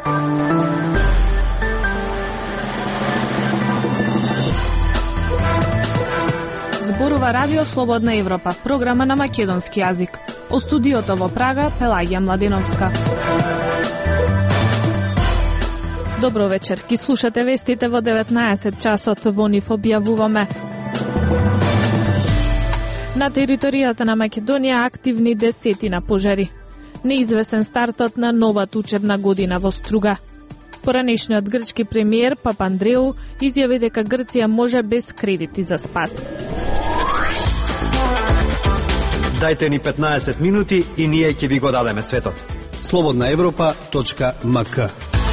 Зборува Радио Слободна Европа, програма на македонски јазик. О студиото во Прага, Пелагија Младеновска. Добро вечер, ги слушате вестите во 19 часот, во нив објавуваме. На територијата на Македонија активни десетина пожари. Неизвестен стартот на новата учебна година во Струга. Поранешниот грчки премиер Папандреу изјави дека Грција може без кредити за спас. Дајте ни 15 минути и ние ќе ви го дадеме светот. slobodnaevropa.mk.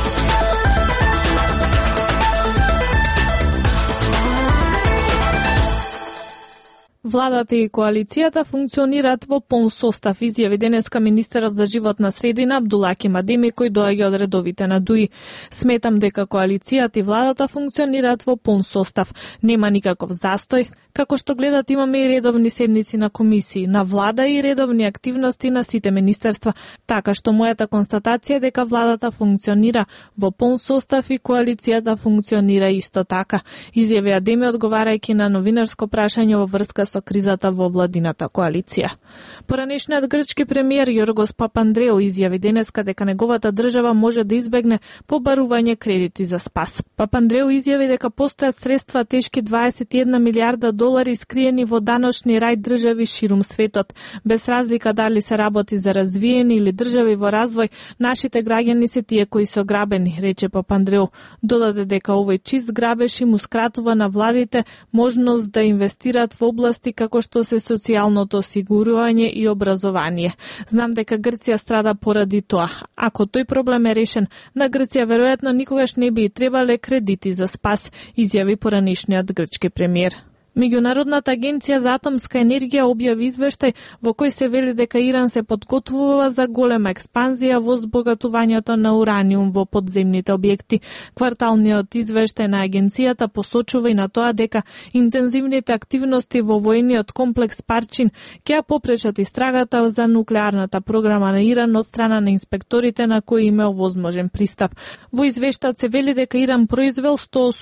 Владата и коалицијата функционираат во полн состав, изјави денеска министерот за животна средина Абдулаки Мадеми, кој доаѓа од редовите на ДУИ. Сметам дека коалицијата и владата функционираат во полн состав. Нема никаков застој. Како што гледат, имаме и редовни седници на комисии, на влада и редовни активности на сите министерства, така што мојата констатација е дека владата функционира во полн состав и коалицијата функционира исто така, изјави Адеми одговарајќи на новинарско прашање во врска со кризата во владината коалиција. Поранешниот грчки премиер Јоргос Папандреу изјави денеска дека неговата држава може да избегне побарување кредити за спас. Папандреу изјави дека постојат средства тешки 21 милиарда долари скриени во даночни рај држави ширум светот. Без разлика дали се работи за развиени или држави во развој, нашите граѓани се тие кои се ограбени, рече Папандреу. Додаде дека овој чист грабеж им ускратува на владите можност да инвестираат во области како што се социјалното осигурување и образование. Знам дека Грција страда поради тоа. Ако тој проблем е решен, на Грција веројатно никогаш не би требале кредити за спас, изјави поранешниот грчки премиер. Меѓународната агенција за атомска енергија објави извештај во кој се вели дека Иран се подготвува за голема експанзија во збогатувањето на ураниум во подземните објекти. Кварталниот извештај на агенцијата посочува и на тоа дека интензивните активности во воениот комплекс Парчин ќе попречат истрагата за нуклеарната програма на Иран од страна на инспекторите на кои има овозможен пристап. Во извештајот се вели дека Иран произвел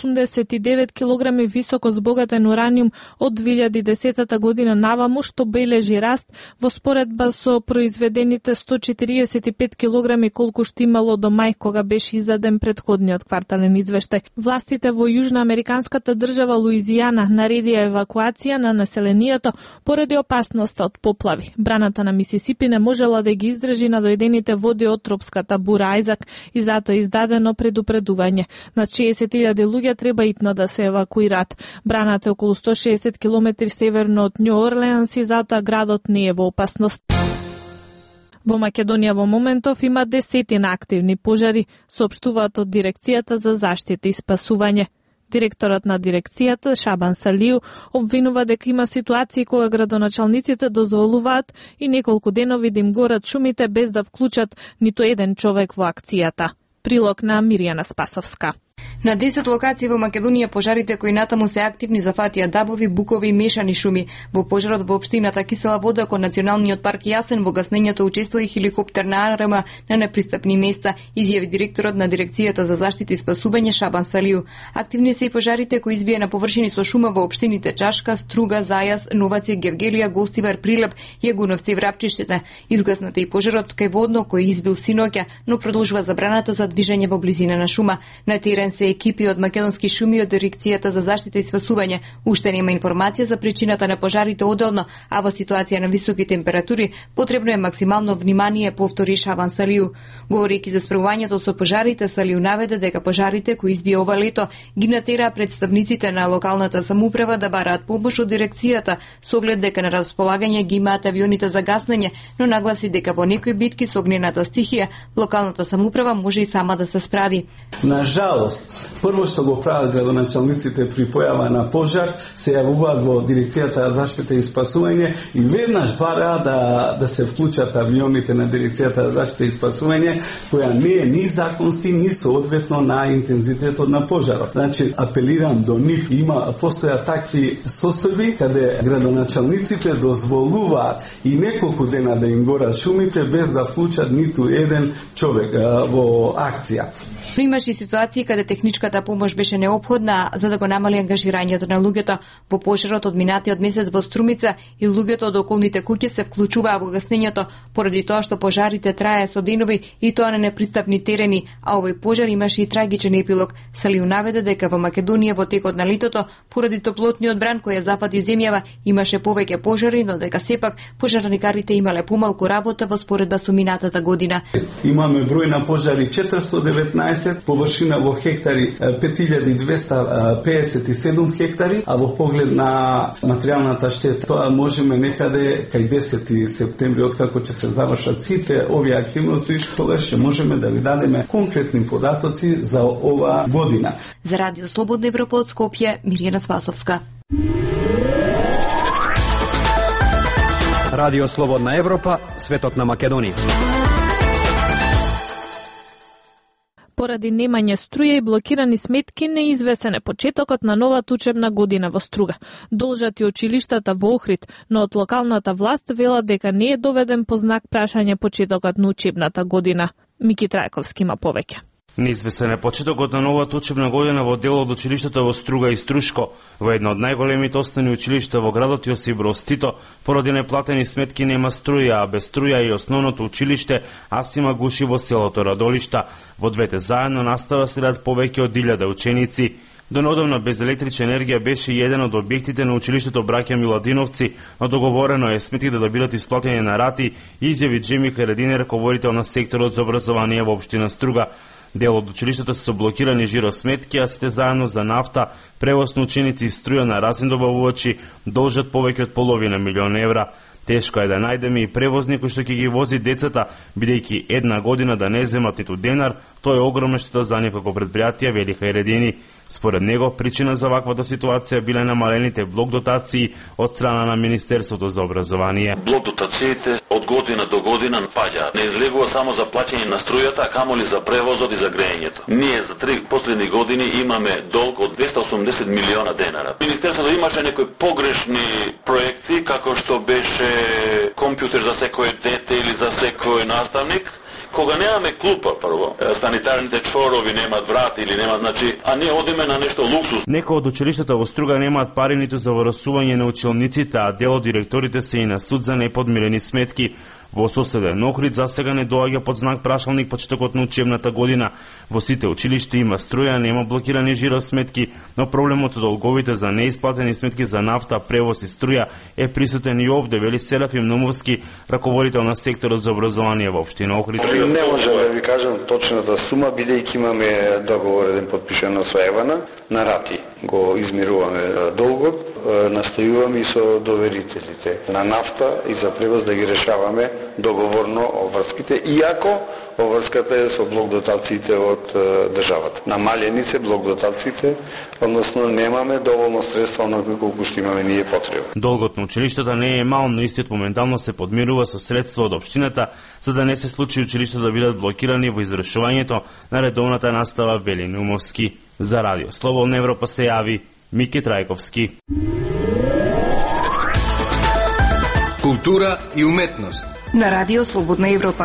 189 килограми високо збогатен ураниум од 2010 година наваму, што бележи раст во споредба со произведените 145 килограми колку што имало до мај кога беше издаден претходниот квартален извештај. Властите во јужноамериканската држава Луизијана наредија евакуација на населението поради опасноста од поплави. Браната на Мисисипи не можела да ги издржи надојдените води од тропската бура Ајзак и затоа издадено предупредување. На 60.000 луѓе треба итно да се евакуираат. Браната е околу 160 километри северно од Њу Орлеанс и затоа градот не е во опасност. Во Македонија во моментов има десетина активни пожари, соопштуваат од Дирекцијата за заштита и спасување. Директорот на дирекцијата, Шабан Салију, обвинува дека има ситуации кога градоначалниците дозволуваат и неколку денови да им горат шумите без да вклучат ниту еден човек во акцијата. Прилог на Мирјана Спасовска. На 10 локации во Македонија пожарите кои натаму се активни зафатија дабови, букови и мешани шуми. Во пожарот во општината Кисела вода кон Националниот парк Јасен во гаснењето учествува и хеликоптерна арма на непристапни места, изјави директорот на Дирекцијата за заштита и спасување Шабан Салију. Активни се и пожарите кои избија на површини со шума во општините Чашка, Струга, Зајас, Новаци, Гевгелија, Гостивар, Прилеп, Јагуновци и Врапчиштите. Изгаснате и пожарот кај Водно кој избил синоќа, но продолжува забраната за движење во близина на шума. На терен се екипи од Македонски шуми од Дирекцијата за заштита и спасување. Уште нема информација за причината на пожарите одделно, а во ситуација на високи температури потребно е максимално внимание, повтори Шабан Салију. Говорејќи за справувањето со пожарите, Салију наведе дека пожарите кои избија ова лето ги натераа представниците на локалната самоуправа да бараат помош од дирекцијата со оглед дека на располагање ги имаат авионите за гаснење, но нагласи дека во некои битки со огнената стихија локалната самоуправа може и сама да се справи. На жалост, Прво што го прават градоначалниците при појава на пожар, се јавуваат во дирекцијата за заштита и спасување и веднаш бараат да се вклучат авионите на дирекцијата за заштита и спасување, која не е ни законски, ни соодветно на интензитетот на пожарот. Значи, апелирам до нив, постоја такви состојби каде градоначалниците дозволуваат и неколку дена да им горат шумите без да вклучат ниту еден човек во акција. Имаше ситуации каде техничката помош беше неопходна за да го намали ангажирањето на луѓето во пожарот од минатиот месец во Струмица и луѓето од околните куќи се вклучуваа во гаснењето поради тоа што пожарите трае со денови и тоа на непристапни терени, а овој пожар имаше и трагичен епилог. Салиу наведе дека во Македонија во текот на летото поради топлотниот бран кој ја зафати земјава имаше повеќе пожари, но дека сепак пожарникарите имале помалку работа во споредба со минатата година. Имаме број на пожари 419, површина во хектари 5257 хектари, а во поглед на материјалната штета, тоа можеме некаде кај 10 септември, откако ќе се завршат сите овие активности, тогаш ќе можеме да ви дадеме конкретни податоци за ова година. За Радио Слободна Европа од Скопје, Мирјана Спасовска. Радио Слободна Европа, светот на Македонија. Поради немање струја и блокирани сметки неизвесен е почетокот на новата учебна година во Струга. Должат и училиштата во Охрид, но од локалната власт велат дека не е доведен по знак прашање почетокот на учебната година. Мики Трајковски има повеќе. Неизвесен е почетокот на новата учебна година во дел од училиштата во Струга и Струшко, во едно од најголемите остани училишта во градот Јосип Броз Тито. Поради неплатени сметки нема струја, а без струја и основното училиште Асима Гуши во селото Радолишта. Во двете заедно настава следат повеќе од 1000 ученици. Донодовно без електрична енергија беше и еден од објектите на училиштето Браќа Миладиновци, но договорено е сметките да бидат исплатени на рати, изјави Джеми Харедини, раководител на секторот за образование во општина Струга. Дел од училиштата се блокирани жиросметки, а сите заедно за нафта, превоз на ученици и струја на разни добавувачи должат повеќе од половина милион евра. Тешко е да најдеме и превозник кој што ќе ги вози децата, бидејќи една година да не земат ниту денар, тоа е огромна штета за нив како предпријатија, вели Харедини. Според него, причина за ваквата ситуација биле намалените блок дотации од страна на Министерството за образование. Блок дотациите од година до година паѓаат. Не излегува само за плаќање на струјата, а камоли за превозот и за грејењето. Ние за 3 последни години имаме долг од 280 милиона денара. Министерството имаше некои погрешни проекти, како што беше компјутер за секој дете или за секој наставник. Кога немаме клупа прво, санитарните чворови немаат врати или немаат, значи, а ние одиме на нешто луксус. Некои од училиштата во Струга немаат пари ниту за врасување на училниците, а дел од директорите се и на суд за неподмирени сметки. Во соседен Охрид засега не доаѓа под знак прашалник почетокот на учебната година. Во сите училишта има струја, нема блокирани жиросметки, но проблемот со долговите за неисплатени сметки за нафта, превоз и струја е присутен и овде, вели Серафим Номовски, раководител на секторот за образование во општина Охрид. Не може да ви кажам точната сума, бидејќи имаме договор еден подпишан со Евана, на рати го измируваме долгот, настојуваме и со доверителите на нафта и за превоз да ги решаваме договорно обврските, иако обврската е со блок дотациите од државата. Намалени се блок дотациите, односно немаме доволно средства оној колку што имаме ние потреба. Долгот на училиштата не е мал, но истиот моментално се подмирува со средства од општината, за да не се случи училиштата да бидат блокирани во извршувањето на редовната настава, вели Нумовски. За Радио Слободна Европа се јави Мики Трајковски. Култура и уметност на Радио Слободна Европа.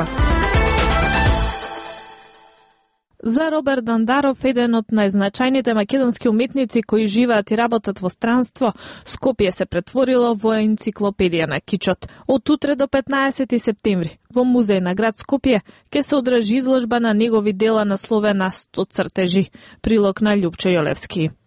За Роберт Дандаров, еден од најзначајните македонски уметници кои живеат и работат во странство, Скопје се претворило во енциклопедија на кичот. Од утре до 15 септември во музеј на град Скопје ќе се одржи изложба на негови дела насловена 100 цртежи. Прилог на Љупчо Јолевски.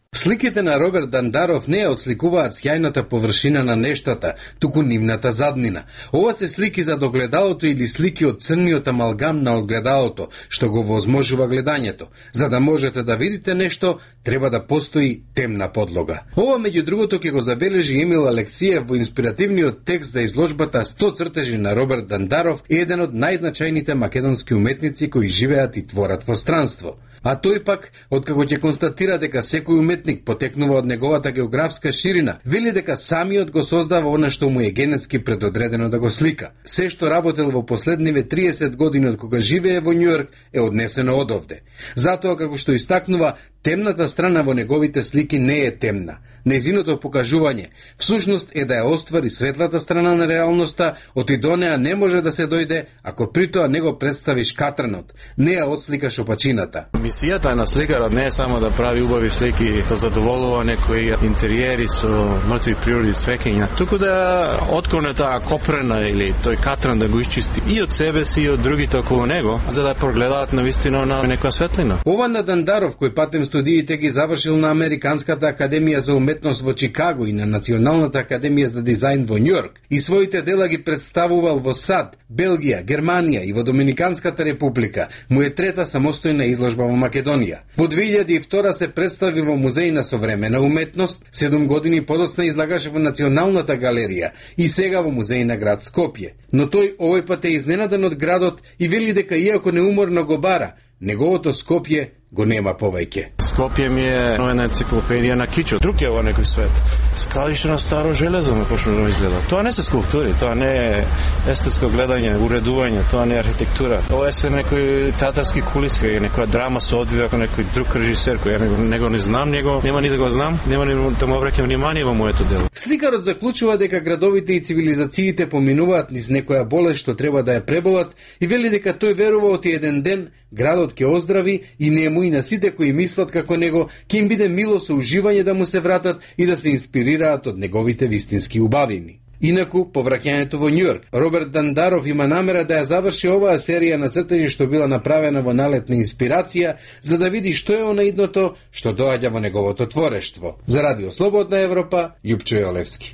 Сликите на Роберт Дандаров не ја отсликуваат сјајната површина на нештата, туку нивната заднина. Ова се слики за догледалото или слики од црниот амалгам на огледалото, што го возможува гледањето. За да можете да видите нешто, треба да постои темна подлога. Ова меѓу другото ќе го забележи Емил Алексиев во инспиративниот текст за изложбата 100 цртежи на Роберт Дандаров, еден од најзначајните македонски уметници кои живеат и творат во странство. А тој пак, откако ќе констатира дека секој уметник потекнува од неговата географска ширина, вели дека самиот го создава она што му е генетски предодредено да го слика. Се што работел во последниве 30 години од кога живее во Њујорк е однесено одовде. Затоа, како што истакнува, темната страна во неговите слики не е темна. Нејзиното покажување всушност е да ја оствари светлата страна на реалноста, оти до неа не може да се дојде ако притоа не го представиш катранот, не ја отсликаш опачината. Мисијата на сликарот не е само да прави убави слики, да задоволува некои интериери со мртви природи цвеќиња, туку да откроне таа копрена или тој катран да го исчисти и од себе си и од другите околу него, за да прогледаат навистина на некоја светлина. Ова на Дандаров, кој патем студиите ги завршил на Американската академија за уметност во Чикаго и на Националната академија за дизајн во Њујорк, и своите дела ги представувал во САД, Белгија, Германија и во Доминиканската република, му е трета самостојна изложба во Македонија. Во 2002 се представи во Музеј на современа уметност, 7 години подоцна излагаше во Националната галерија и сега во Музеј на град Скопје. Но тој овој пат е изненаден од градот и вели дека иако неуморно го бара, неговото Скопје го нема повеќе. Скопје ми е една енциклопедија на кичо. Друг е во некој свет. Скалиште на старо железо ме почна да изгледа. Тоа не се скулптури, тоа не е естетско гледање, уредување, тоа не е архитектура. Ова е се некој театарски кулиси, некоја драма се одвива како некој друг режисер кој ја него не знам, него нема ни да го знам, нема ни да му обраќам внимание во моето дело. Сликарот заклучува дека градовите и цивилизациите поминуваат низ некоја болест што треба да ја преболат и вели дека тој верува оти еден ден градот ќе оздрави и нему и на сите кои мислат како него ќе им биде мило со уживање да му се вратат и да се инспирираат од неговите вистински убавини. Инаку, по враќањето во Њујорк, Роберт Дандаров има намера да ја заврши оваа серија на цртежи што била направена во налет на инспирација, за да види што е онаидното што доаѓа во неговото творештво. За Радио Слободна Европа, Љупчо Јолевски.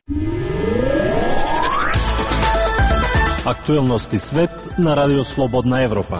Актуелности свет на Радио Слободна Европа.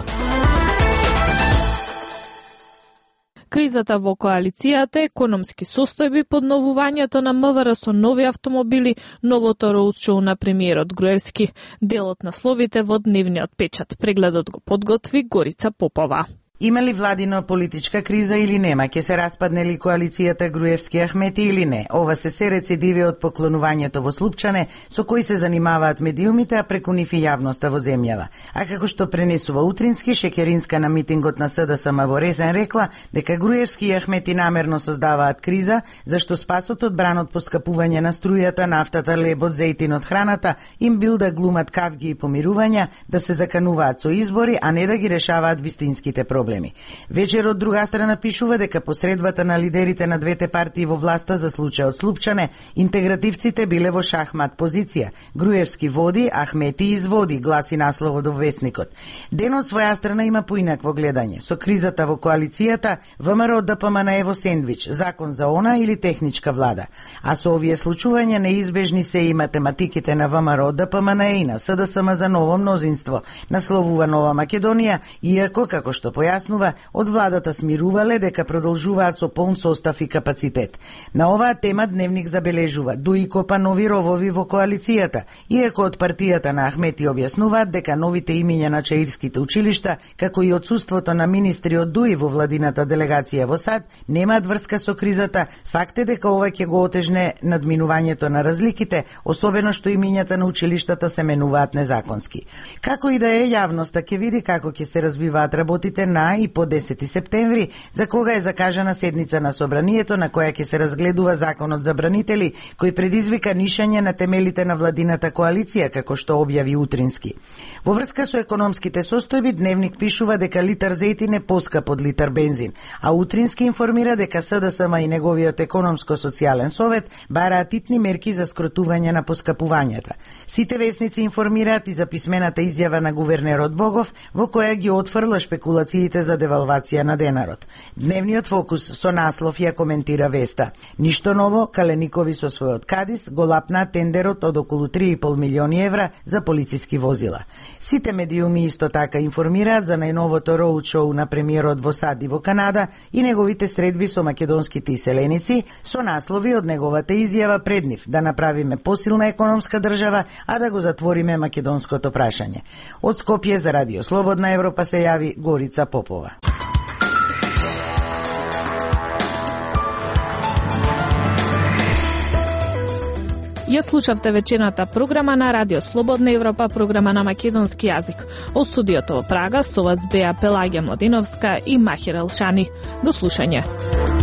Кризата во коалицијата, економски состојби, подновувањето на МВР со нови автомобили, новото роудшоу на премиерот Груевски, делот на словите во дневниот печат. Прегледот го подготви Горица Попова. Има ли владина политичка криза или нема? Ќе се распадне ли коалицијата Груевски Ахмети или не? Ова се рецидиви од поклонувањето во Слупчане, со кои се занимаваат медиумите, а преку нив и јавноста во земјава. А како што пренесува Утрински, Шекеринска на митингот на СДСМ во Резен рекла дека Груевски и Ахмети намерно создаваат криза, зашто спасот од бранот поскапување на струјата, нафтата, лебот, зејтинот, храната им бил да глумат кавги и помирувања, да се закануваат со избори, а не да ги решаваат вистинските проблеми. Вечер од друга страна пишува дека посредбата на лидерите на двете партии во власта за случајот Слупчане, интегративците биле во шахмат позиција. Груевски води, Ахмети изводи, гласи насловот во весникот. Денот своја страна има поинакво гледање. Со кризата во коалицијата, ВМРО ДПМН е во сендвич, закон за она или техничка влада. А со овие случувања неизбежни се и математиките на ВМРО ДПМН и на СДСМ за ново мнозинство. Насловува Нова Македонија, иако, како што појаснува, од владата смирувале дека продолжуваат со полн состав и капацитет. На оваа тема Дневник забележува дуи копа нови ровови во коалицијата, иако од партијата на Ахмети објаснуваат дека новите имиња на чаирските училишта, како и отсуството на министри од ДУИ во владината делегација во САД, немаат врска со кризата. Факт е дека ова ќе го отежне надминувањето на разликите, особено што имињата на училиштата се менуваат незаконски. Како и да е, јавноста ќе види како ќе се развиваат работите на и по 10 септември, за кога е закажана седница на Собранието, на која ќе се разгледува законот за бранители, кој предизвика нишање на темелите на владината коалиција, како што објави Утрински. Во врска со економските состојби, Дневник пишува дека литар зејтин е поскап од литар бензин, а Утрински информира дека СДСМ и неговиот економско-социјален совет бараат итни мерки за скротување на поскапувањата. Сите весници информираат и за писмената изјава на гувернерот Богов, во која ги отфрла шпекулациите ризиците за девалвација на денарот. Дневниот фокус со наслов ја коментира веста. Ништо ново, Каленикови со својот кадис го лапна тендерот од околу 3,5 милиони евра за полициски возила. Сите медиуми исто така информираат за најновото роуд-шоу на премиерот во САД и во Канада и неговите средби со македонските иселеници со наслови од неговата изјава пред нив да направиме посилна економска држава, а да го затвориме македонското прашање. Од Скопје за Радио Слободна Европа се јави Горица Попова. Ја слушавте вечерната програма на Радио Слободна Европа, програма на македонски јазик. Од студиото во Прага со вас беа Пелагија Младиновска и Махир Елшани. До слушање.